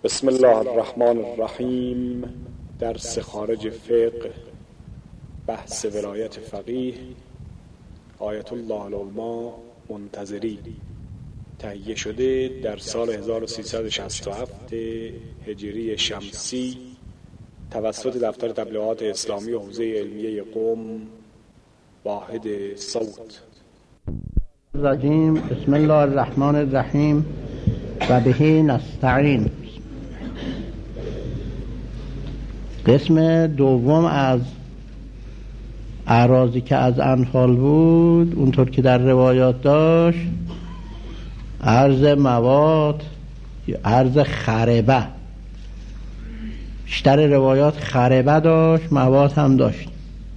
بسم الله الرحمن الرحیم. درس خارج فقه، بحث ولایت فقیه، آیت الله العظمی منتظری، تهیه شده در سال 1367 هجری شمسی توسط دفتر تبلیغات اسلامی و حوزه علمیه قم، واحد صوت. الرجیم. بسم الله الرحمن الرحیم و به نستعین. قسم دوم از اعراضی که از انفال بود، اونطور که در روایات داشت، عرض مواد، عرض خربه. بیشتر روایات خربه داشت، مواد هم داشت.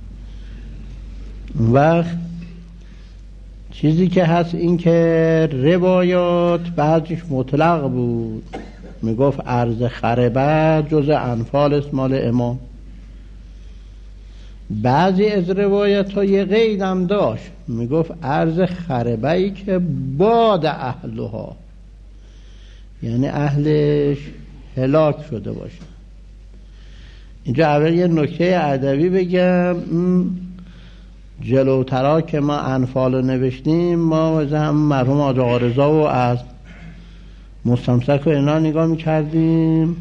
و چیزی که هست این که روایات بعضیش مطلق بود، میگفت عرض خربه جز انفال است مال امام. بعضی از روایت ها یه قید هم داشت، میگفت عرض خربه ای که باد اهلها، یعنی اهلش هلاک شده باشه. اینجا اول یه نکته ادبی بگم. جلوترا که ما انفال رو نوشتیم، ما هم مرحوم حاج آقا رضا و از مستمسک و اینا نگاه میکردیم.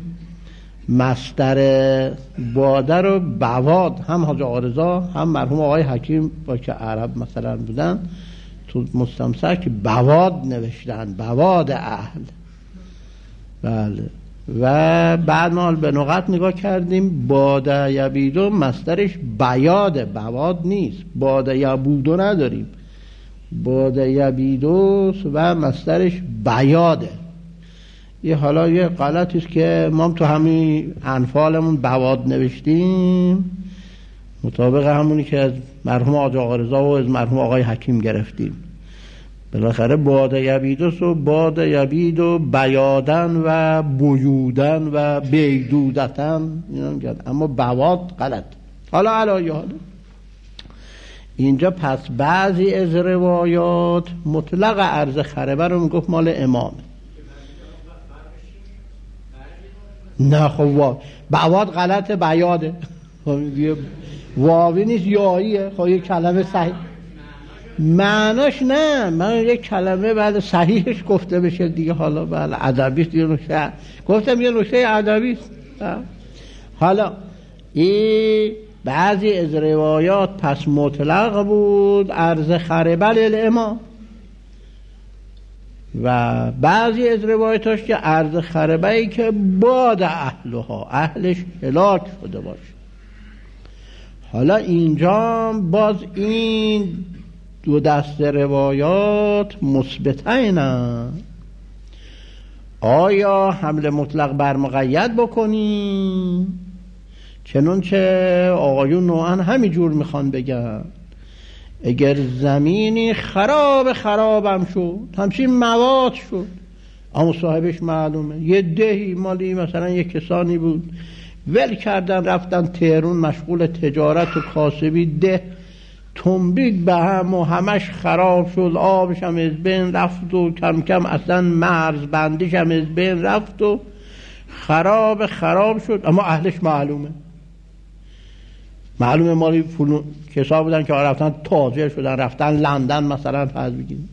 مصدر باده رو بواد، هم حاج آقا رضا هم مرحوم آقای حکیم با که عرب مثلا بودن تو مستمسک بواد نوشتن، بواد اهل. بله. و بعد ما به نقط نگاه کردیم، باده یبیدو مصدرش بیاده، بواد نیست. باده یبودو نداریم، باده یبیدو و مصدرش بیاده. یه حالا یه غلطیست که ما تو همین انفالمون بواد نوشتیم، مطابق همونی که از مرحوم آقا رضا و از مرحوم آقای حکیم گرفتیم. بالاخره باده یبیدوس و باده یبیدو بیادن و بویودن و بیدودتن اینا میگن، اما بواد غلط. حالا علایه حالا اینجا پس بعضی از روایات مطلق عرض خربه رو میگفت مال امام. نه خب بواد غلطه، بیاده واوی نیست، یاییه. خب یک کلمه صحیح معناش نه، من یک کلمه بعد صحیحش گفته بشه دیگه. حالا بله ادبیست، یه نکته گفتم، یه نکته ادبیست. حالا این بعضی از روایات پس مطلق بود عرض خربه للامام، و بعضی از روایاتش که عرض خربه ای که باد اهلها، اهلش هلاک شده باشه. حالا اینجا باز این دو دست روایات مثبتینن. آیا حمل مطلق بر مقید بکنیم، چنانچه آقایون نوعا همین جور میخوان بگن، اگر زمینی خرابم شد، همچین مواد شد، اما صاحبش معلومه، یه دهی مالی مثلا یک کسانی بود، ول کردن رفتن تهرون مشغول تجارت و کاسبی، ده تنبیگ به هم و همش خراب شد، آبش هم از بین رفت و کم کم اصلا مرز بندیش هم از بین رفت و خراب شد، اما اهلش معلومه مالی فلون کسا بودن که رفتن تاجر شدن، رفتن لندن مثلا فرض بگیریم.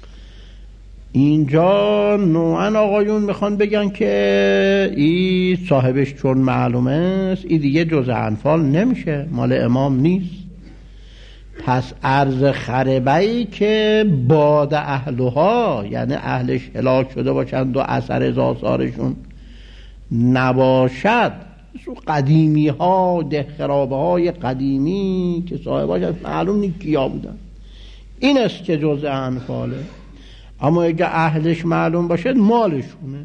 اینجا نوعا آقایون میخوان بگن که این صاحبش چون معلومه است، این دیگه جز انفال نمیشه، مال امام نیست. پس عرض خربه‌ای که باد اهلها، یعنی اهلش هلاک شده باشند و اثر از آثارشون نباشد، قدیمی ها، ده خرابه های قدیمی که صاحباش معلوم نیست کیا بودن، این است که جزء انفاله. اما اگه اهلش معلوم باشه مالشونه.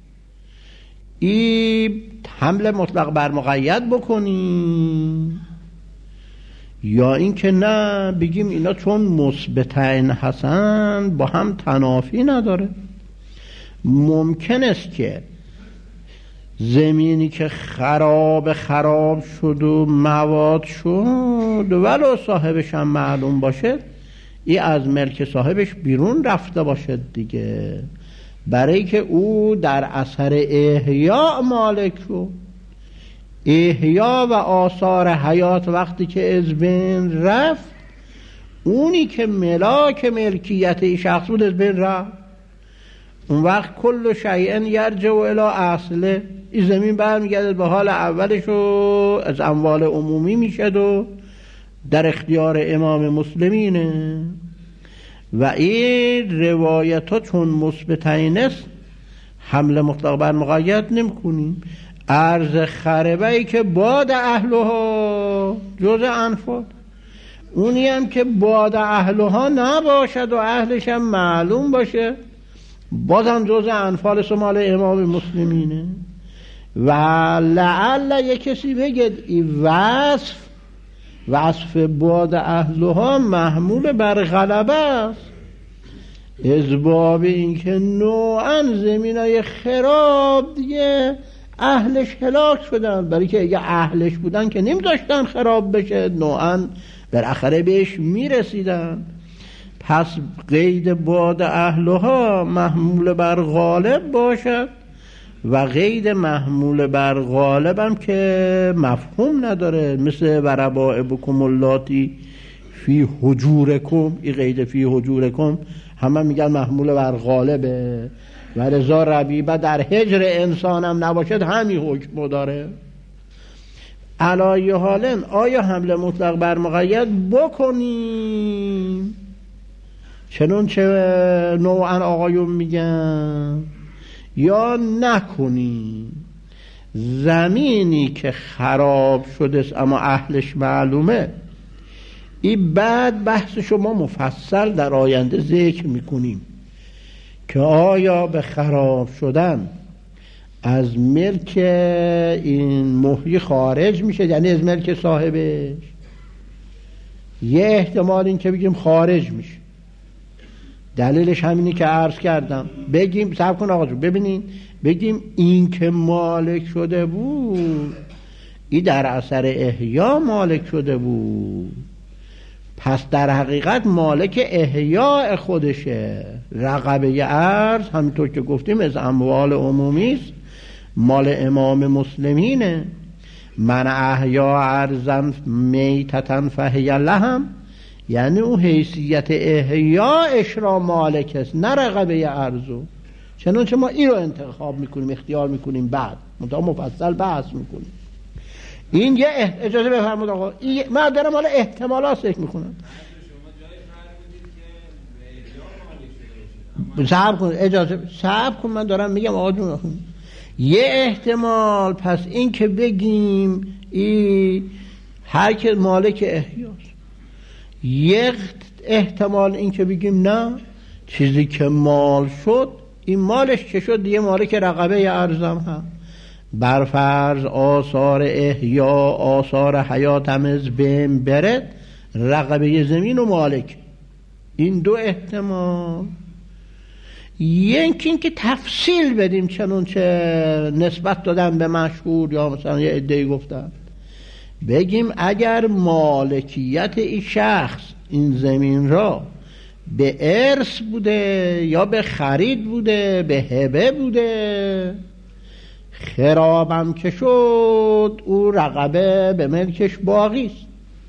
این حمل مطلق بر مقید بکنیم، یا این که نه بگیم اینا چون مثبتین هستن با هم تنافی نداره. ممکن است که زمینی که خراب شد و مواد شد ولو صاحبش هم معلوم باشه، این از ملک صاحبش بیرون رفته باشه دیگه، برای که او در اثر احیا مالک شد. احیا و آثار حیات وقتی که از بین رفت، اونی که ملاک ملکیت ای شخص بود از بین رفت. اون وقت کل شیء یرجع الی اصله، این زمین برمیگرده به حال اولش و از اموال عمومی میشد و در اختیار امام مسلمینه. و این روایت ها چون مثبتین است حمله مطلق بر مقید نمی کنیم. ارض خربه ای که باد اهلها جز انفال، اونی هم که باد اهلها نباشد و اهلش هم معلوم باشه بازم جز انفال سمال امام مسلمینه. و لعل یک کسی بگید این وصف باد اهلها محمول بر غلبه است، از باب این که نوعا زمینای خراب دیگه اهلش هلاک شدن، برای که اگه اهلش بودن که نمی‌داشتن خراب بشه، نوعا بالاخره بهش میرسیدن. پس قید باد اهلها محمول بر غالب باشد و قید محمول بر غالب هم که مفهوم نداره، مثل وربائبکم اللاتی فی حجورکم، این قید فی حجورکم همه میگن محمول بر غالبه و رضا ربیبه در هجر انسان هم نباشد همین حکم داره. علای حالن آیا حمله مطلق بر مقید بکنیم چنون چه نوعا آقایون میگن یا نکنیم؟ زمینی که خراب شده است اما اهلش معلومه، این بعد بحث شما مفصل در آینده ذکر میکنیم که آیا به خراب شدن از ملک این محیی خارج میشه، یعنی از ملک صاحبش. یه احتمال این که بگیم خارج میشه، دلیلش همینی که عرض کردم. بگیم صبر کن آقا جو ببینین، بگیم این که مالک شده بود این در اثر احیا مالک شده بود، پس در حقیقت مالک احیاء خودشه. رقبه ارض همینطور که گفتیم از اموال عمومی است، مال امام مسلمینه. من احیا ارضا میتتا فهی لهم، یعنی اون حیثیت احیاءش را مالک است، نه رقبه ارضو. چنانچه ما این رو انتخاب میکنیم، اختیار میکنیم، بعد مفصل بحث میکنیم. این یه اجازه بفرمود آقا، من دارم حالا احتمالات فکر میکنم. صبر کن، اجازه صبر کن، من دارم میگم آقا جون. یه احتمال پس این که بگیم این هر که مالک احیاست، یک احتمال این که بگیم نه، چیزی که مال شد این مالش که شد دیگه مالک رقبه ارزم هم. برفرض آثار احیا آثار حیات هم از بین برد، رقبه زمین و مالک. این دو احتمال. یکی این که تفصیل بدیم چنون چه نسبت دادن به مشهور یا مثلا یه عده‌ای گفتن، بگیم اگر مالکیت این شخص این زمین را به ارث بوده یا به خرید بوده، به هبه بوده، خرابم که شد او رقبه به ملکش باقی است.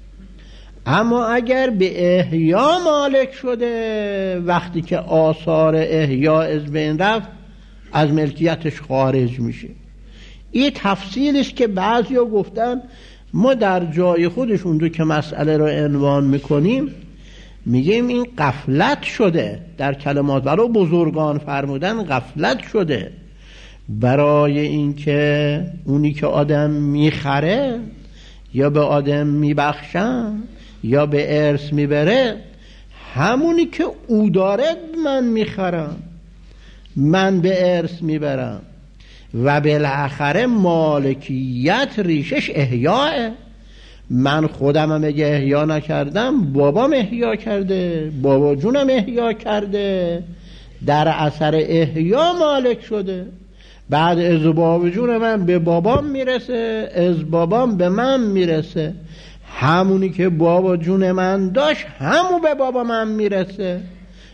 اما اگر به احیا مالک شده، وقتی که آثار احیا از بین رفت از ملکیتش خارج میشه. این تفصیلی است که بعضیا گفتن ما در جای خودشون رو که مسئله رو عنوان میکنیم میگیم این غفلت شده. در کلمات برای بزرگان فرمودن غفلت شده، برای اینکه اونی که آدم میخره یا به آدم میبخشن یا به ارث میبره، همونی که او داره من میخرم، من به ارث میبرم و بالاخره مالکیت ریشش احیاءه. من خودم هم اگه احیا نکردم بابام احیا کرده، بابا جونم احیا کرده، در اثر احیا مالک شده. بعد از بابا جون من به بابام میرسه، از بابام به من میرسه، همونی که بابا جون من داشت همون به بابا من میرسه.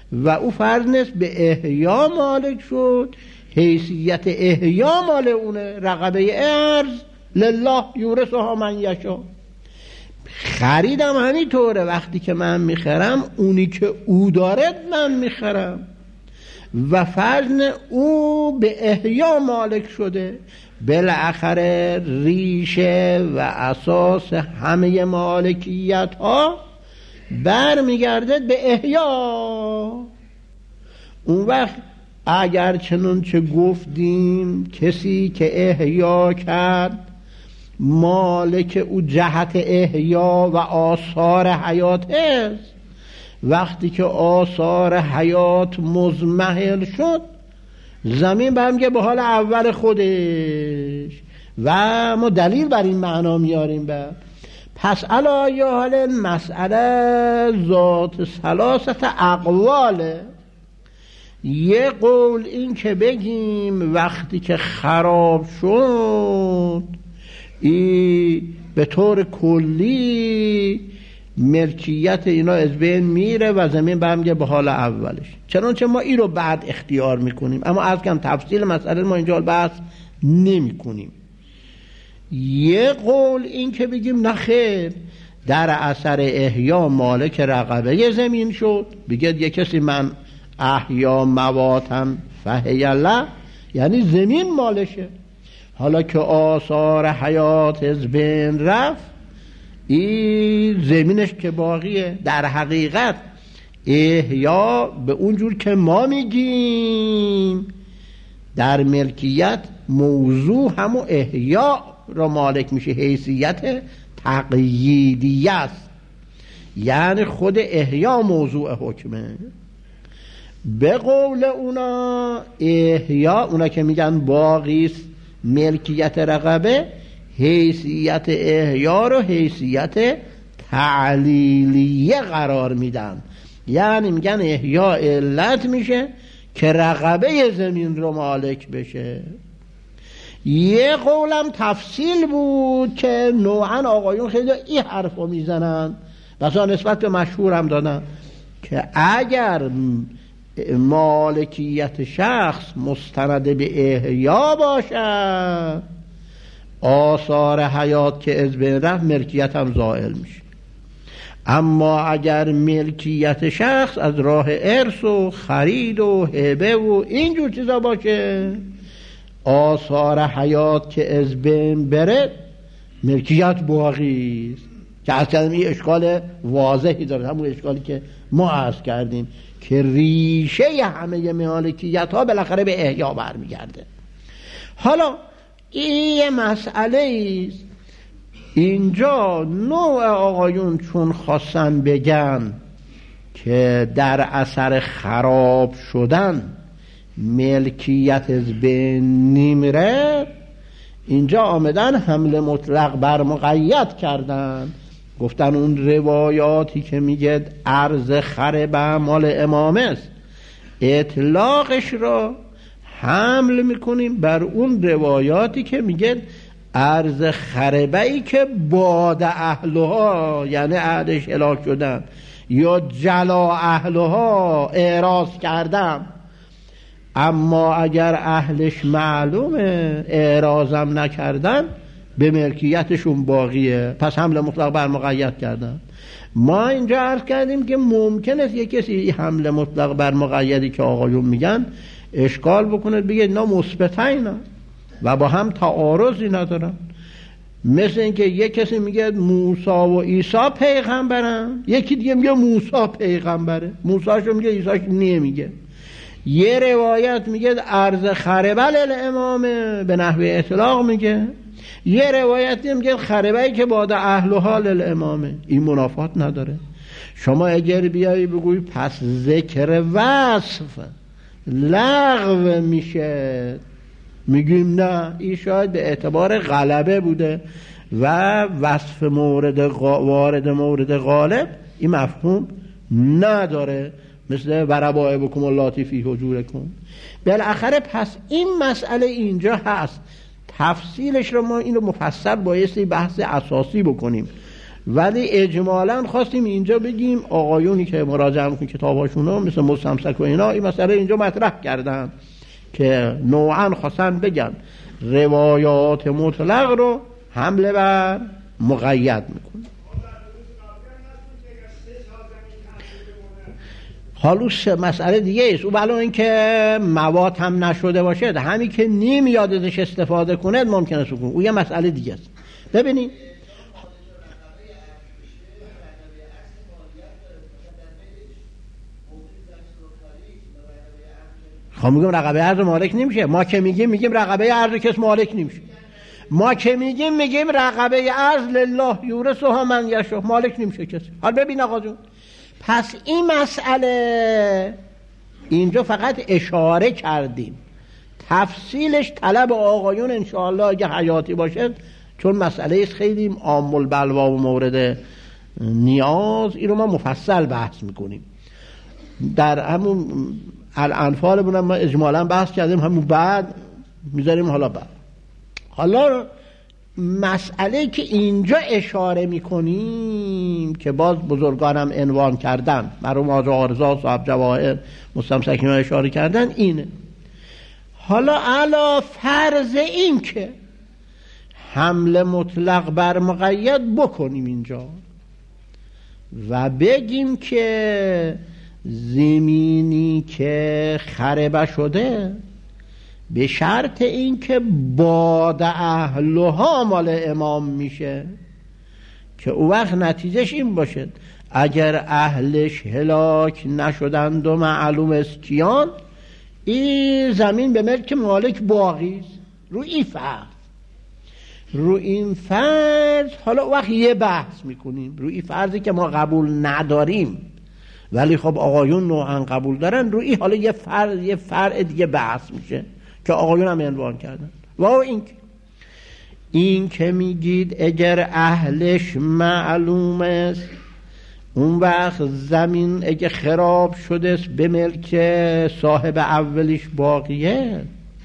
و او فرض نیست به احیا مالک شد، حیثیت احیا مال اونه. رقبه ارز لله یورثها من یشاء. خریدم همینطوره، وقتی که من میخرم اونی که او دارد من میخرم و فرض او به احیا مالک شده. بالاخره ریشه و اساس همه مالکیت ها برمیگردد به احیا. اون وقت اگر چنانچه گفتیم کسی که احیا کرد مالک او جهت احیا و آثار حیات است، وقتی که آثار حیات مزمحل شد زمین برمیگه به حال اول خودش و ما دلیل بر این معنا میاریم. پس علی حال مسئله ذات ثلاثت اقواله. یه قول این که بگیم وقتی که خراب شد به طور کلی ملکیت اینا از بین میره و زمین برمیگه به حال اولش، چنانچه ما این رو بعد اختیار میکنیم. اما از کم تفصیل مسئله ما اینجا بحث نمی کنیم. یه قول این که بگیم نخیر، در اثر احیا مالک رقبه زمین شد، بگید یه کسی من احیا مواتن فهی الله، یعنی زمین مالشه. حالا که آثار حیات از بین رفت این زمینش که باقیه. در حقیقت احیا به اونجور که ما میگیم در ملکیت موضوع همون احیا را مالک میشه، حیثیت تقییدیه است، یعنی خود احیا موضوع حکمه. به قول اونا احیا، اونا که میگن باقی است ملکیت رقبه، حیثیت احیا رو حیثیت تعلیلیه قرار میدن، یعنی میگن احیا علت میشه که رقبه زمین رو مالک بشه. یه قولم تفصیل بود که نوعا آقایون خیلی این حرف رو میزنن، بسا نسبت به مشهور هم دادن که اگر مالکیت شخص مستند به احیا باشد آثار حیات که از بین رفت ملکیت هم زائل میشه. اما اگر ملکیت شخص از راه ارث و خرید و هبه و اینجور چیزا باشه آثار حیات که از بین بره ملکیت باقی است. که اصلا این اشکال واضحی داره، همون اشکالی که ما عرض کردیم که ریشه همه مالکیت ها بالاخره به احیا برمیگرده. حالا این مسئله است. اینجا نوع آقایون چون خواستن بگن که در اثر خراب شدن ملکیت از بین نمیره، اینجا آمدن حمل مطلق بر مقید کردن. گفتن اون روایاتی که میگه عرض خربه مال امام است اطلاقش را حمل میکنیم بر اون روایاتی که میگه عرض خربه‌ای که باد اهلها، یعنی اهلش هلاک شدن یا جلا اهلها اعراض کردم. اما اگر اهلش معلومه اعراضم نکردن به ملکیتشون باقیه، پس حمل مطلق بر مقید کردن. ما اینجا عرض کردیم که ممکن است یک کسی حمل مطلق بر مقیدی که آقایون میگن اشکال بکنه، بگه اینا مثبتاینا و با هم تعارضی ندارن. مثل اینکه یک کسی میگه موسی و عیسی پیغمبرن، یکی دیگه میگه موسی پیغمبره، موسیشو میگه عیسیش نمیگه. یه روایت میگه عرض خربه للامامه به نحوه اطلاق میگه، یه روایتی میگه خربه‌ای که بعد اهل حال للامامه. این منافات نداره. شما اگر بیایی بگوی پس ذکر وصف لغو میشه، میگیم نه، این شاید به اعتبار غلبه بوده و وصف وارد مورد غالب این مفهوم نداره، مثل وربائبکم اللاتی فی حجورکم. بالاخره پس این مسئله اینجا هست. تفصیلش رو ما اینو مفصل بایستی بحث اساسی بکنیم ولی اجمالاً خواستیم اینجا بگیم آقایونی که مراجعه میکنن کتاباشونو مثل مستمسک و اینا این مسئله اینجا مطرح کردن که نوعاً خواستن بگن روایات مطلق رو حمله بر مقید میکنه. حالا مسئله دیگه است. او بلا اینکه مواد هم نشده باشه، همین که نیم یادش استفاده کنه ممکنه سکون. او یه مسئله دیگه است. ببینید خب میگم رقبه ارز مالک نمیشه. ما که میگیم رقبه ارز کس مالک نمیشه. ما که میگیم رقبه ارز لله یورثها من یشاء، مالک نمیشه کسی. حالا ببین آقا جون، پس این مسئله اینجا فقط اشاره کردیم، تفصیلش طلب آقایون انشاءالله اگه حیاتی باشه، چون مسئله خیلی عام البلوا و مورد نیاز، این رو ما مفصل بحث میکنیم. در همون الانفال بودم ما اجمالا بحث کردیم، همون بعد میذاریم حالا بعد. حالا مسئله که اینجا اشاره میکنیم که باز بزرگانم عنوان کردن، مرحوم حاج عارضی صاحب جواهر مستمسک اینا اشاره کردن اینه. حالا علا فرض این که حمله مطلق بر مقید بکنیم اینجا و بگیم که زمینی که خربه شده به شرط این که باد اهلها مال امام میشه، که او وقت نتیجهش این باشه اگر اهلش هلاک نشدند و معلوم است کیان، این زمین به ملک مالک باقی است. رو این فرض حالا وقت یه بحث میکنیم رو این فرضی که ما قبول نداریم ولی خب آقایون نوعا قبول دارن، روی حالا یه فرع دیگه بحث میشه که آقایون هم عنوان کردن. و این که میگید اگر اهلش معلوم است، اون وقت زمین اگه خراب شده است به ملک صاحب اولیش باقیه،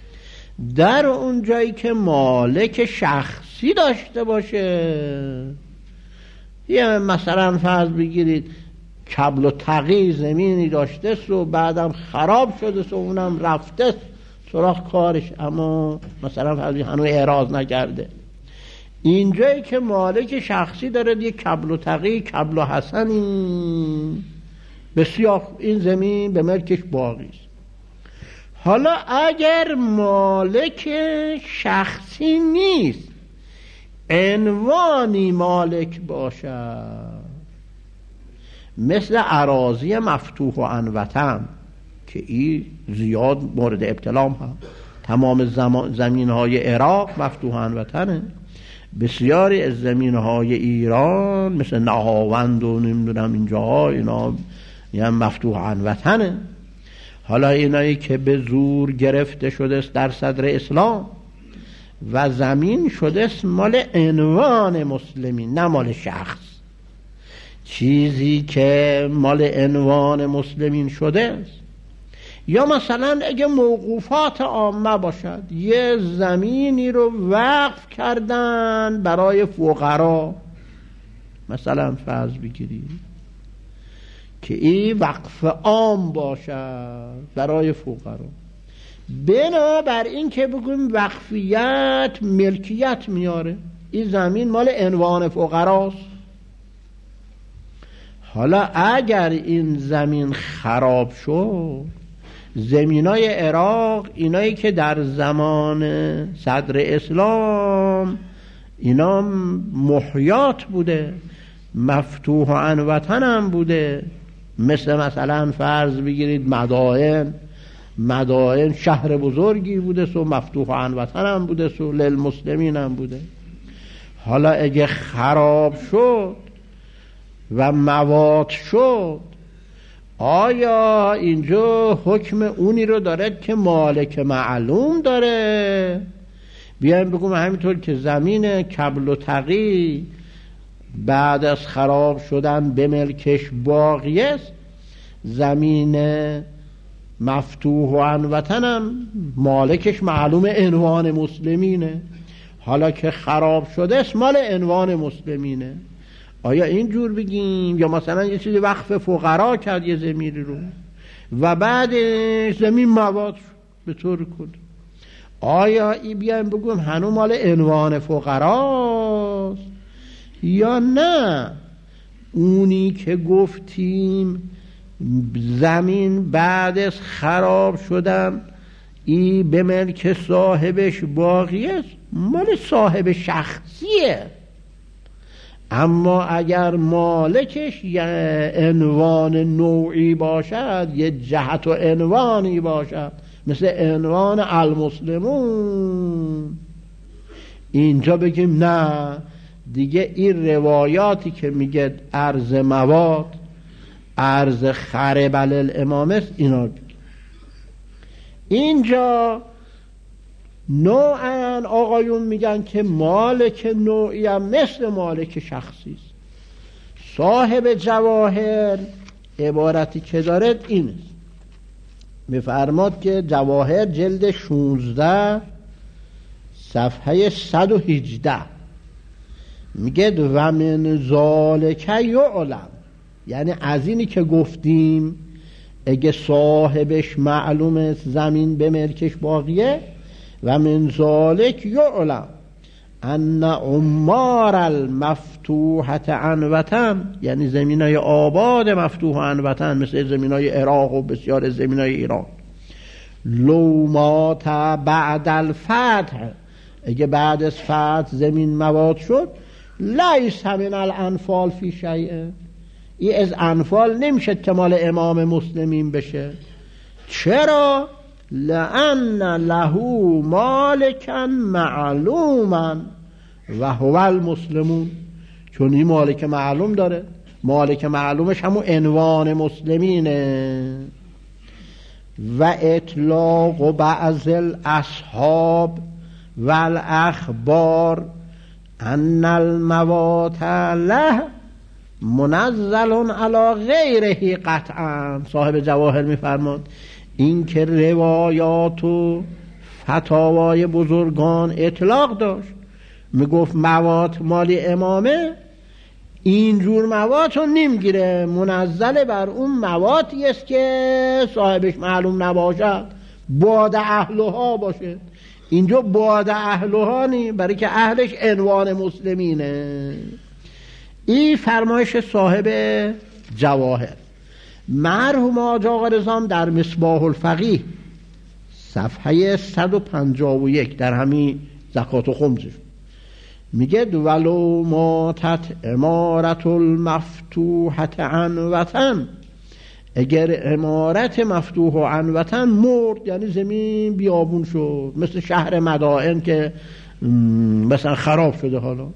در اون جایی که مالک شخصی داشته باشه، یه مثلا فرض بگیرید کبل و تقی زمینی داشته است و بعدم خراب شده است و اونم رفته است سراغ کارش، اما مثلا فرض هنوز اعراض نکرده، اینجایی که مالک شخصی داره یه کبل و تقی کبل و حسنی بسیار، این زمین به ملکش باقی است. حالا اگر مالک شخصی نیست، عنوانی مالک باشد، مثل اراضی مفتوح و عنوطن که این زیاد مورد ابتلام هم، تمام زمین های عراق مفتوح و عنوطنه، بسیاری از زمین های ایران مثل نهاوند و نمیدونم اینجاها اینا یعنی مفتوح و عنوطنه. حالا اینایی که به زور گرفته شده است در صدر اسلام و زمین شده است مال عنوان مسلمین نه مال شخص، چیزی که مال عنوان مسلمین شده است، یا مثلا اگه موقوفات عامه باشد، یه زمینی رو وقف کردن برای فقرا، مثلا فرض بگیرید که این وقف عام باشد برای فقرا، بنابر این که بگویم وقفیت ملکیت میاره، این زمین مال عنوان فقراست. حالا اگر این زمین خراب شد، زمینای عراق اینایی که در زمان صدر اسلام اینا محیات بوده، مفتوح و عنوطن هم بوده، مثلا فرض بگیرید مدائن شهر بزرگی بوده و مفتوح و عنوطن هم بوده و للمسلمین هم بوده. حالا اگه خراب شد و موات شد، آیا اینجا حکم اونی رو داره که مالک معلوم داره؟ بیایم بگم همینطور که زمین کبل و تقی بعد از خراب شدن به ملکش باقی است، زمین مفتوح و عنوطنم مالکش معلوم عنوان مسلمینه، حالا که خراب شده است مال عنوان مسلمینه. آیا اینجور بگیم یا مثلا یه چیزی وقف فقرا کرد یه زمینی رو و بعدش زمین مواد به طور کلی، آیا این بیایم بگویم هنوز مال عنوان فقراست یا نه اونی که گفتیم زمین بعد از خراب شدن ای به ملک صاحبش باقیه، مال صاحب شخصیه، اما اگر مالکش یه عنوان نوعی باشد، یه جهت و عنوانی باشد، مثل عنوان المسلمون، اینجا بگیم نه دیگه این روایاتی که میگه ارز مواد، ارز خرب الامام است، اینا بگیم. اینجا نوعا آقایون میگن که مالک نوعی هم مثل مالک شخصی است. صاحب جواهر عبارتی که دارد این است، میفرماد که جواهر جلد 16 صفحه 118 میگه و من ذالک یعلم، یعنی از اینی که گفتیم اگه صاحبش معلومه زمین به ملکش باقیه، و من ذالک یعلم ان عمار المفتوحة عن وطن، یعنی زمینای آباد مفتوح عن وطن مثل زمینای عراق و بسیار زمینای ایران، لو مات بعد الفتح، اگه بعد از فتح زمین مواد شد، لیس من الانفال فی شیء، این از انفال نمیشه که مال امام مسلمین بشه. چرا؟ لأن له مالکا معلوما و هو المسلمون، چون این مالک معلوم داره، مالک معلومش همون عنوان مسلمینه. و اطلاق بعض الاصحاب و الاخبار ان الموات له منزل علی غیره قطعا، صاحب جواهر میفرماد این که روایات و فتاوای بزرگان اطلاق داشت، میگفت مواد مالی امامه، اینجور مواد رو نمیگیره، منزل بر اون موادی است که صاحبش معلوم نباشد، باد اهلها باشه. اینجا باد اهلها نی، برای که اهلش عنوان مسلمینه. این فرمایش صاحب جواهر. مرحوم حاج آقا رضا در مصباح الفقیه صفحه 151 در همین زکات و خمسش میگه ولو ماتت امارت المفتوحة عن وطن، اگر امارت مفتوح عن وطن مرد، یعنی زمین بیابون شد، مثل شهر مدائن که مثلا خراب شده، حالا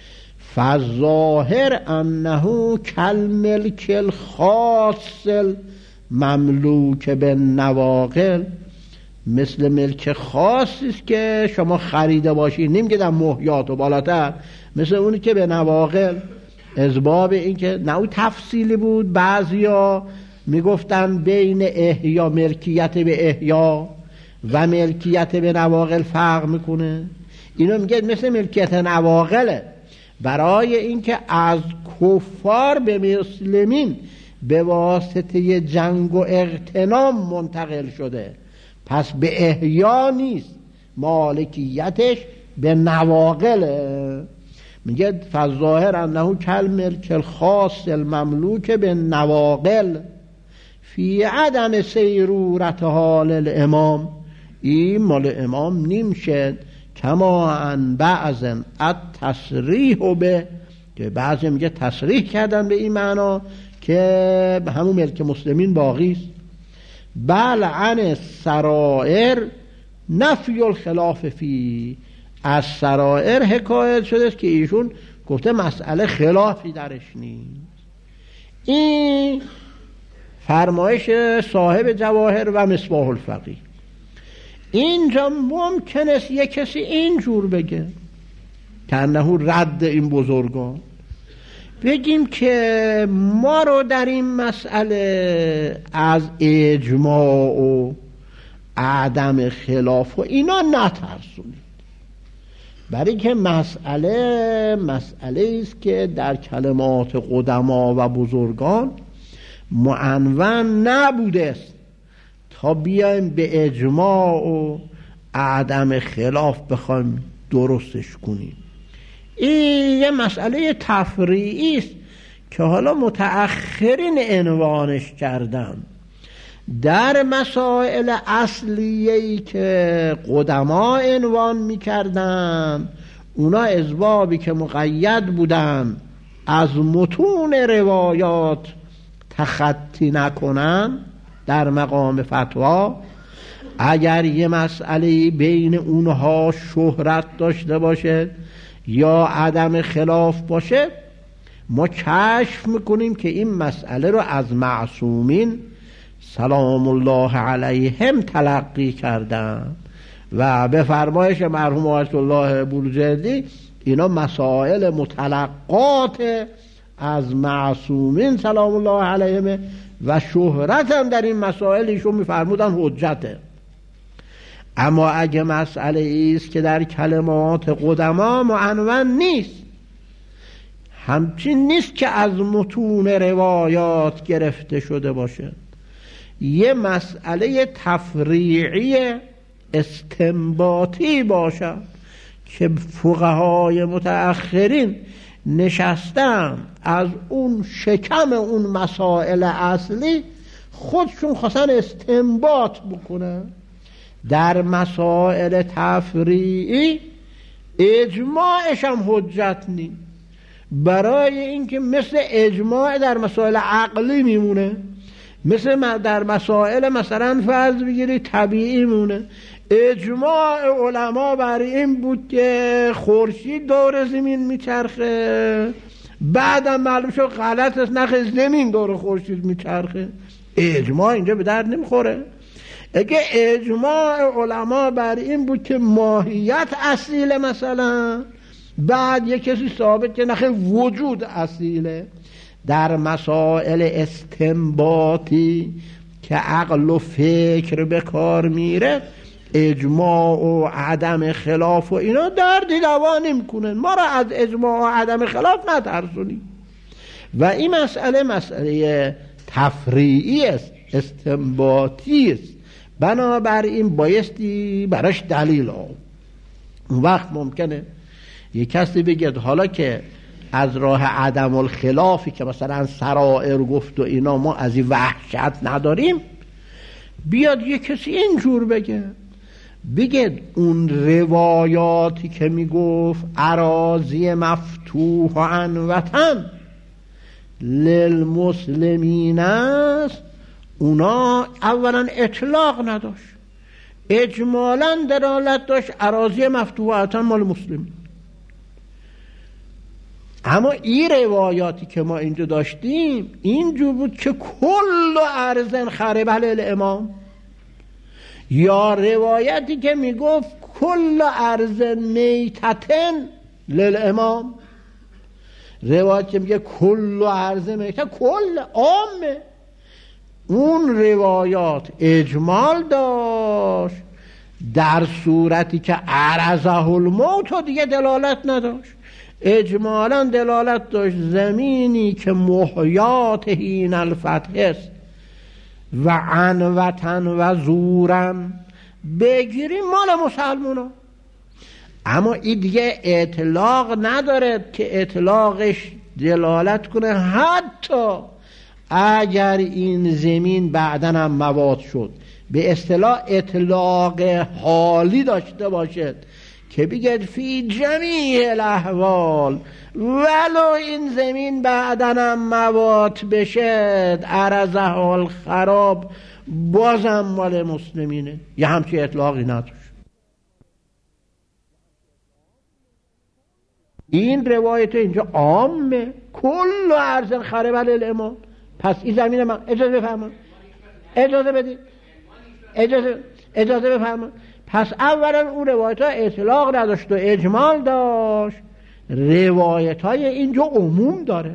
فالظاهر انه کالملک الخاص المملوک بالنواقل، مثل ملک خاصی است که شما خریده باشید، نمیگه در محیات و بالاتر، مثل اونی که به نواقل، از باب این که نه تفصیلی بود، بعضیا میگفتن بین احیا، ملکیت به احیا و ملکیت به نواقل فرق میکنه، اینو میگه مثل ملکیت نواقله، برای اینکه از کفار به مسلمین به واسطه جنگ و اغتنام منتقل شده، پس به احیا نیست، مالکیتش به نواقله. میگه فالظاهر انه کالملک الخاص المملوک بالنواقل فی عدم سیرورت حال الامام، این مال امام نمیشه، کما ان بعض التصریح به، که بعضی میگه تصریح کردن به این معنا که همون ملک مسلمین باقی است. بل عن سرائر نفی الخلاف فی، از سرائر حکایت شده است که ایشون گفته مسئله خلافی درش نیست. این فرمایش صاحب جواهر و مصباح الفقیه. اینجا ممکن است یک کسی اینجور بگه که انه رد این بزرگان، بگیم که ما رو در این مسئله از اجماع و عدم خلاف و اینا نترسونید، برای که مسئله است که در کلمات قدما و بزرگان معنون نبوده است تا بیایم به اجماع و عدم خلاف بخوایم درستش کنیم. این یه مسئله تفریعی است که حالا متأخرین عنوانش کردن. در مسائل اصلیه‌ای که قدما عنوان می‌کردن، اونا اسبابی که مقید بودن از متون روایات تخطی نکنن در مقام فتوا، اگر یه مسئله بین اونها شهرت داشته باشه یا عدم خلاف باشه، ما کشف میکنیم که این مسئله رو از معصومین سلام الله علیهم تلقی کردن و به فرمایش مرحوم آیت الله بروجردی اینا مسائل متلقات از معصومین سلام الله علیهم و شهرت هم در این مسائل ایشون میفرمودن حجته. اما اگه مسئله ایست که در کلمات قدما معنون نیست، همچین نیست که از متون روایات گرفته شده باشه، یه مسئله تفریعی استنباطی باشه که فقهای متأخرین نشستن از اون شکم اون مسائل اصلی خودشون خواستن استنباط بکنن، در مسائل تفریعی اجماعش هم حجت نیست، برای اینکه مثل اجماع در مسائل عقلی میمونه، مثل در مسائل مثلا فرض بگیرید طبیعی مونه. اجماع علما بر این بود که خورشید دور زمین میچرخه، بعدم معلوم شد غلط است، نخ زمین دور خورشید میچرخه. اجماع اینجا به درد نمیخوره. اگه اجماع علما بر این بود که ماهیت اصیله، مثلا بعد یک کسی ثابت که نخ وجود اصیله، در مسائل استنباطی که عقل و فکر به کار میره اجماع و عدم خلاف و اینا دردی دوا نمیکنن. ما را از اجماع و عدم خلاف نترسونید. و این مسئله تفریعی است، استنباطی است، بنابراین بایستی براش دلیل آورد. اون وقت ممکنه یک کسی بگه حالا که از راه عدم الخلافی که مثلا سرائر گفت و اینا ما از این وحشت نداریم، بیاد یک کسی اینجور بگه اون روایاتی که میگفت اراضی مفتوح عن وطن للمسلمین است، اونا اولا اطلاق نداشت، اجمالا دلالت داشت اراضی مفتوح عن وطن مال مسلمین. اما این روایاتی که ما اینجا داشتیم اینجور بود که کل ارض خرب الامام، یا روایتی که میگفت کل ارض میتتن للامام، روایتی که میگه کل ارض میتتن کل عامه. اون روایات اجمال داشت در صورتی که عرضه الموت دیگه دلالت نداشت. اجمالا دلالت داشت زمینی که محیات هین الفتح است و عن وطن و زورن بگیریم مال مسلمونا. اما این دیگه اطلاق نداره که اطلاقش دلالت کنه حتی اگر این زمین بعدن هم مواد شد، به اصطلاح اطلاق حالی داشته باشد که بگید فی جمیع الاحوال ولو این زمین بعدن هم مواد بشد عرضه الخراب بازم مال مسلمینه. یه همچی اطلاقی نداشت. این روایت اینجا عامه، کل ارض خرب الامام. پس این زمین من اجازه بفرمایید، اجازه بدید، اجازه بفرمایید. پس اولا اون روایت ها اطلاق نداشت و اجمال داشت، روایت های اینجا عموم داره.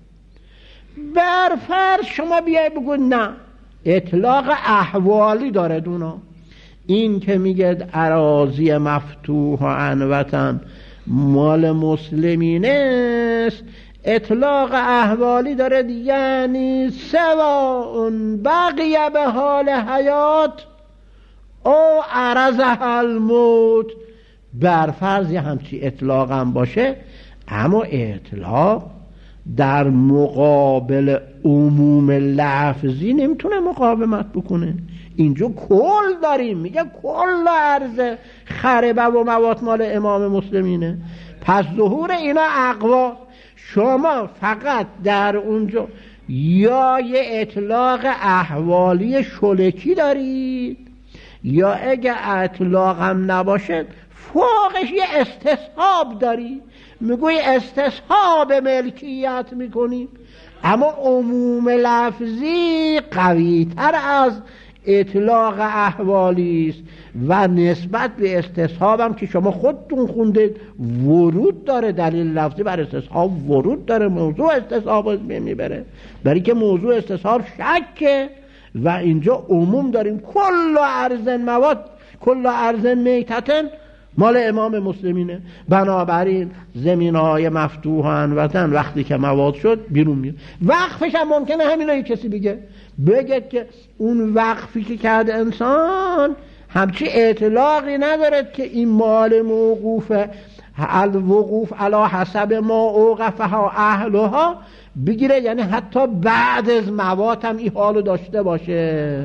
برفرض شما بیایی بگو نه اطلاق احوالی داره دونا، این که میگه اراضی مفتوح عن وطن مال مسلمین است اطلاق احوالی داره، یعنی سواء بقی به حال حیات او عرض الموت. بر فرض همچی اطلاق هم باشه، اما اطلاق در مقابل عموم لفظی نمیتونه مقاومت بکنه. اینجا کل داریم، میگه کل عرض خربه و موات مال امام مسلمینه. پس ظهور اینا اقوا، شما فقط در اونجا یا یه اطلاق احوالی شلکی دارید، یا اگه اطلاق هم نباشه فوقش یه استصحاب داری، میگوی استصحاب ملکیت میکنیم. اما عموم لفظی قوی تر از اطلاق احوالی است و نسبت به استصحاب هم که شما خودتون خوندید ورود داره، دلیل لفظی بر استصحاب ورود داره، موضوع استصحاب میبره، برای که موضوع استصحاب شکه. و اینجا عموم داریم کل ارض مواد، کل ارض میتتن مال امام مسلمینه. بنابراین زمین‌های مفتوحن وطن وقتی که مواد شد بیرون میاد. وقفش هم ممکنه همینا کسی بگه که اون وقفی که کرده انسان همچی اطلاقی ندارد که این مال موقوفه، الوقوف علی حسب ما اوقفها اهلها بگیره، یعنی حتی بعد از مواد هم این حالو داشته باشه.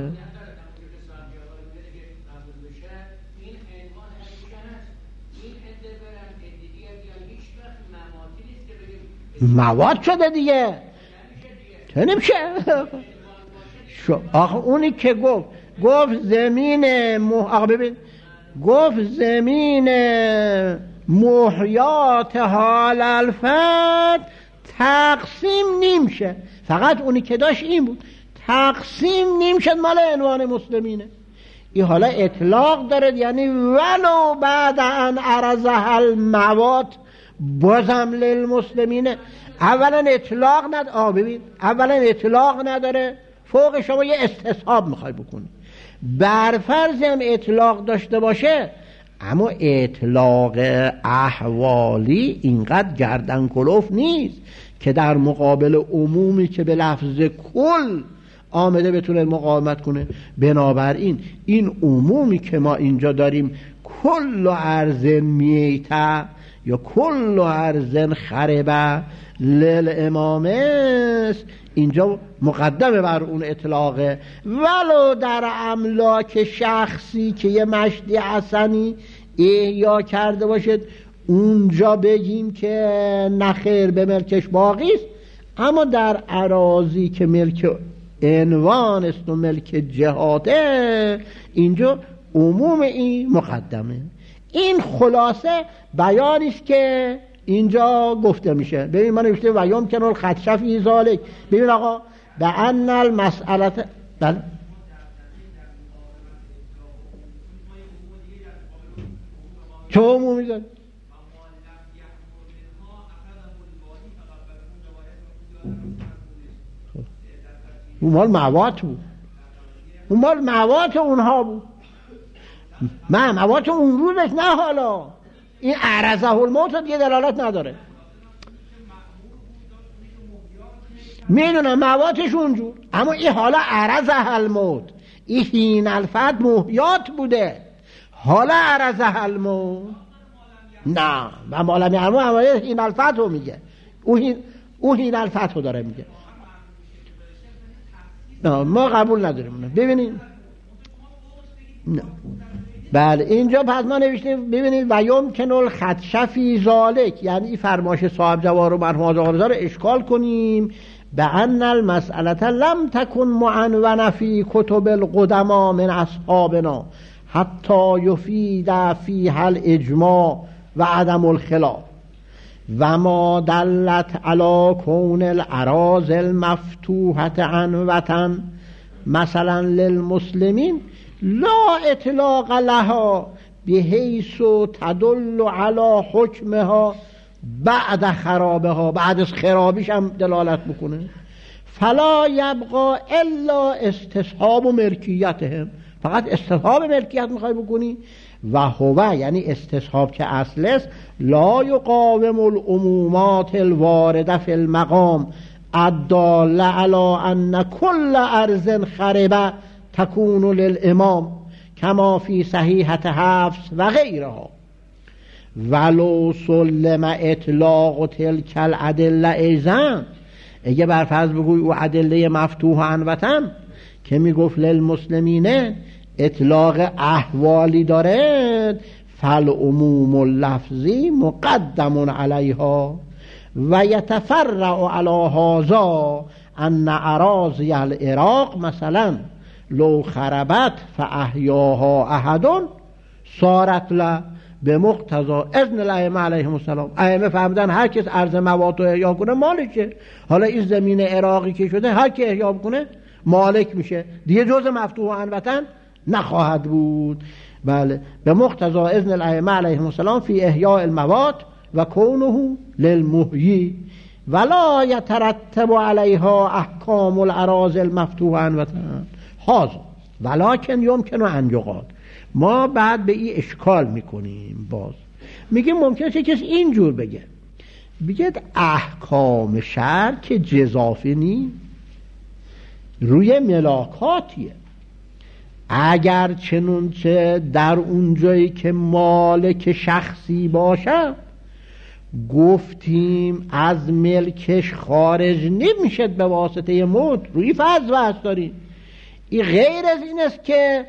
مواد شده دیگه، نمیشه. آخه اونی که گفت زمین آخه ببین، گفت زمین محیات حال الفت تقسیم نمیشه، فقط اونی که داشت این بود، تقسیم نمیشه مال عنوان مسلمینه. این حالا اطلاق داره، یعنی ولو بعد ان عرضها المواد بازم للمسلمینه. اولا اطلاق نداره، ببین اولا اطلاق نداره، فوق شما یه استصحاب میخوای بکنی. بر فرض هم اطلاق داشته باشه، اما اطلاق احوالی اینقدر گردن کلوف نیست که در مقابل عمومی که به لفظ کل آمده بتونه مقاومت کنه. بنابراین این عمومی که ما اینجا داریم کل ارض میته یا کل ارض خربه للامام است، اینجا مقدمه بر اون اطلاقه. ولو در املاک شخصی که یه مشتی حسنی احیا کرده باشد اونجا بگیم که نخیر به ملکش باقی است، اما در اراضی که ملک عنوان است و ملک جهاته اینجا عموم این مقدمه. این خلاصه بیانی است که اینجا گفته میشه. ببین من نوشته و یمکن الخدش فی ذلک. ببین آقا به ان المسئله بله چه عمومی داره؟ اون مال موات بود، اون مال موات اونها بود، من موات اون روزش نه. حالا این عرضه الموت دیگه دلالت نداره. میدونم مواتش اونجور، اما این حالا عرضه الموت، این حین الفت محیات بوده، حالا عرضه الموت نه. و مالمی همه حین الفت رو میگه، اون حین الفت رو داره میگه. نه ما قبول نداریم. ببینید نه. بله اینجا پس ما نوشتیم ببینید و یمکن الخدش فی ذلک، یعنی این فرمایش صاحب جوار و مرحوم آقا رو اشکال کنیم. به ان المسئله لم تکن معنونه فی کتب القدما من اصحابنا حتی یفید فیها الاجماع و عدم الخلاف و ما دلت علی کون الاراضی المفتوحه عن وطن مثلا للمسلمین لا اطلاق لها بحیث تدل علی حکمها بعد خرابها، بعد از خرابیش هم دلالت بکنه. فلا یبقى الا استصحاب و ملکیتهم، فقط استصحاب ملکیت میخوای بکنی. و هو یعنی استصحاب که اصل است، لا یقاوم العمومات الوارده فی المقام الداله علی ان کل ارض خربه تکون للامام کما فی صحیحة حفص و غیرها ولو سلم اطلاق تلک الادله ایضا. اگه برفرض بگوی او ادله مفتوح عنوتن که میگفت للمسلمین اطلاق احوالی دارد، فالعموم اللفظی مقدم علیها و یتفرع علی هذا ان اراضی العراق مثلا لو خربت فاحیاها احد صارت له به مقتضی اذن الائمه علیهم السلام. ائمه فهمیدن هر کس ارض موات رو احیا کنه مالکه. حالا این زمین عراقی که شده هر کی احیا کنه مالک میشه دیگه، جز مفتوح عنوتن نخواهد بود. بله، به مقتضی اذن الائمه علیهم السلام فی احیاء الموات و کونه للمحیی ولا یترتب علیها احکام الاراضی المفتوح عنوتن هذا ولکن یمکن ان یقال. ما بعد به این اشکال میکنیم، باز میگیم ممکنه کسی اینجور بگه احکام شرع که جزافی نی روی ملاکاتیه. اگر چنونچه در اون جایی که مالک شخصی باشه گفتیم از ملکش خارج نمیشد به واسطه موت، روی فرض بحث داریم. این غیر از این است که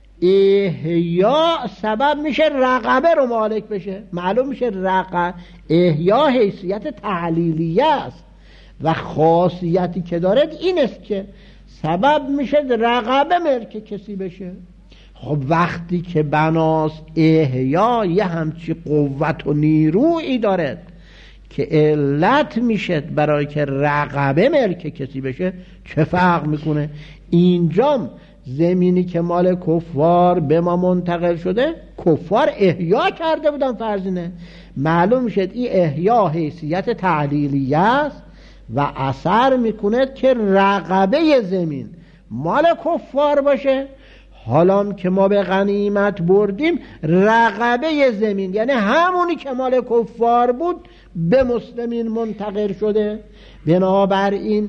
احیا سبب میشه رقبه رو مالک بشه. معلوم میشه احیا حیثیت تعلیلیه است و خاصیتی که دارد این است که سبب میشه رقبه ملک کسی بشه. خب وقتی که بناست احیا یه همچی قوت و نیرویی دارد که علت میشه برای که رقبه ملک کسی بشه، چه فرق میکنه؟ اینجام زمینی که مال کفار به ما منتقل شده کفار احیا کرده بودن فرزینه، معلوم میشه این احیا حیثیت تعلیلیه است و اثر میکنه که رقبه زمین مال کفار باشه. حالا که ما به غنیمت بردیم رقبه زمین یعنی همونی که مال کفار بود به مسلمین منتقل شده. بنابراین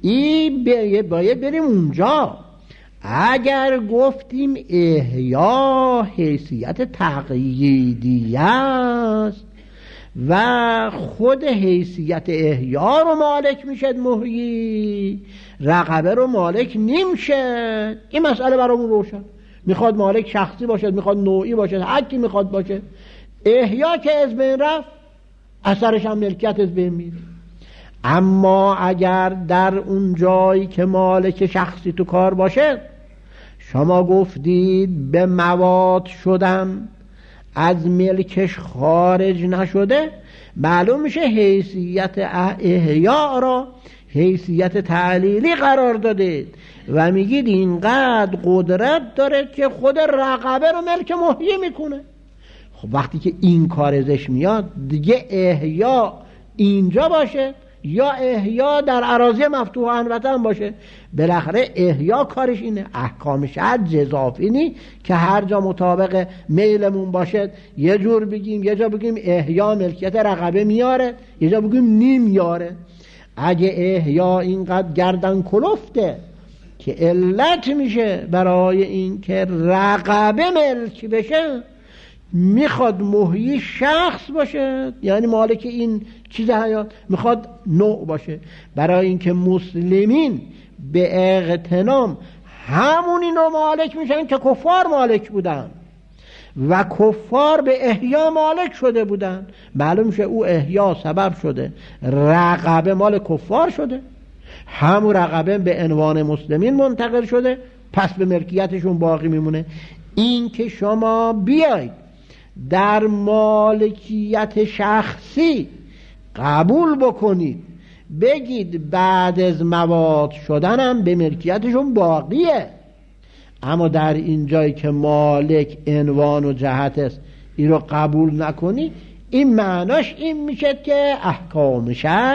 باید بریم اونجا. اگر گفتیم احیا حیثیت تقییدی است و خود حیثیت احیا رو مالک میشد محیی، رقبه رو مالک نمیشه. این مسئله برامون روشن. میخواد مالک شخصی باشد، میخواد نوعی باشد، هر کی میخواد باشه. احیا که از بین رفت اثرش هم ملکیت از بین میره. اما اگر در اون جایی که مالک شخصی تو کار باشه شما گفتید به مواد شدن از ملکش خارج نشده، معلوم میشه حیثیت احیا را حیثیت تعلیلی قرار دادید و میگید اینقدر قدرت داره که خود رقبه رو ملک محیی میکنه. خب وقتی که این کار ازش میاد دیگه احیا اینجا باشه یا احیا در اراضی مفتوح عنوتن باشه، بالاخره احیا کارش اینه. احکام شرع جزافی نی که هر جا مطابق میلمون باشه یه جور بگیم، یه جا بگیم احیا ملکیت رقبه میاره، یه جا بگیم نمیاره. اگه احیا اینقدر گردن کلفته که علت میشه برای این که رقبه ملک بشه، میخواد محیی شخص باشه یعنی مالک این چیز حیات، میخواد نوع باشه. برای اینکه مسلمین به اغتنام همونی نوع مالک میشن که کفار مالک بودن و کفار به احیا مالک شده بودن، معلوم شه او احیا سبب شده رقبه مال کفار شده، همون رقبه به عنوان مسلمین منتقل شده، پس به ملکیتشون باقی میمونه. این که شما بیاید در مالکیت شخصی قبول بکنید بگید بعد از مواد شدنم به ملکیتشون باقیه، اما در این جایی که مالک عنوان و جهت است این رو قبول نکنی، این معناش این میشه که احکام شرع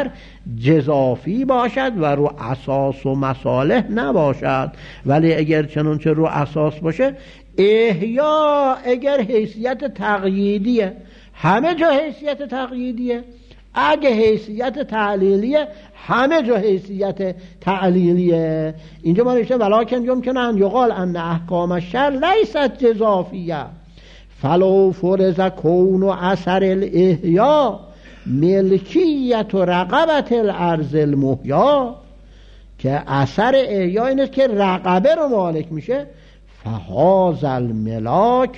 جزافی باشد و رو اساس و مصالح نباشد. ولی اگر چنانچه رو اساس باشه، احیا اگر حیثیت تقییدیه، همه جا حیثیت تقییدیه. اگه حیثیت تعلیلیه، همه جا حیثیت تعلیلیه. اینجا ما نوشته ولکن یمکن ان یقال ان احکام الشرع لیست جزافیه فلو فرض کون اثر الاحیا ملکیت و رقبت الارض المحیا، که اثر احیا اینه که رقبه رو مالک میشه. فهذا الملاک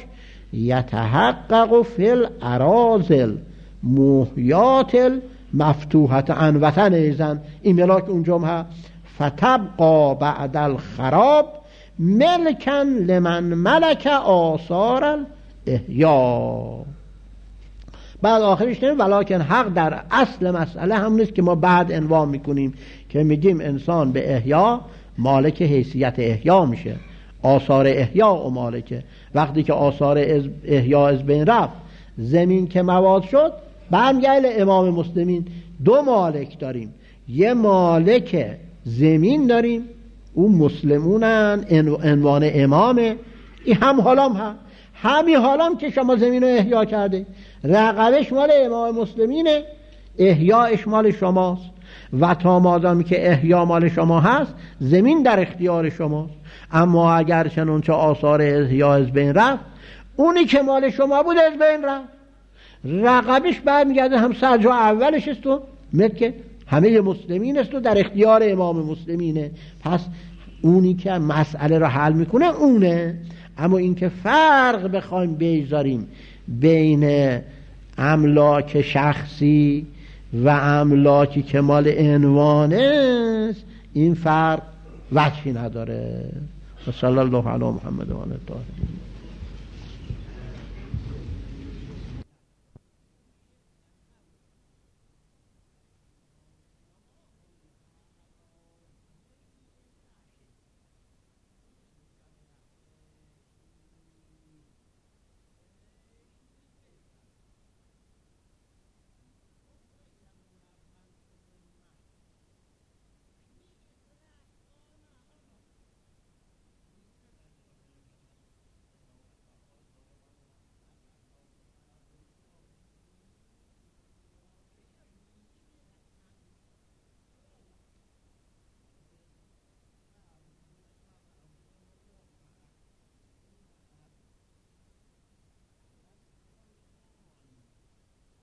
یتحقق فی الاراضی محیات مفتوحت عن وطن ایزن، این ملاک اونجا هم فتبقى بعد الخراب ملکن لمن ملک آثار الاحیا. بعد آخرش نمید ولکن حق در اصل مسئله هم نیست که ما بعد عنوان میکنیم که میگیم انسان به احیا مالک حیثیت احیا میشه، آثار احیا و مالکه. وقتی که آثار احیا از بین رفت، زمین که مواد شد، برمیگرده امام مسلمین. دو مالک داریم، یه مالک زمین داریم، اون مسلمونن، عنوان امامه. این هم حالام هم همین حالام که شما زمین رو احیا کرده، رقبش مال امام مسلمینه، احیاش مال شماست. و تا مادامی که احیا مال شما هست، زمین در اختیار شماست. اما اگر چنانچه آثار احیا از بین رفت، اونی که مال شما بود از بین رفت، رقبش برمیگرده هم سرجا اولش است و مکه همه مسلمین است و در اختیار امام مسلمینه. پس اونی که مسئله رو حل میکنه اونه. اما این که فرق بخوایم بگذاریم بین املاک شخصی و املاکی که مال عنوانه است، این فرق وجهی نداره. صلی الله علی محمد و آله الطاهرین.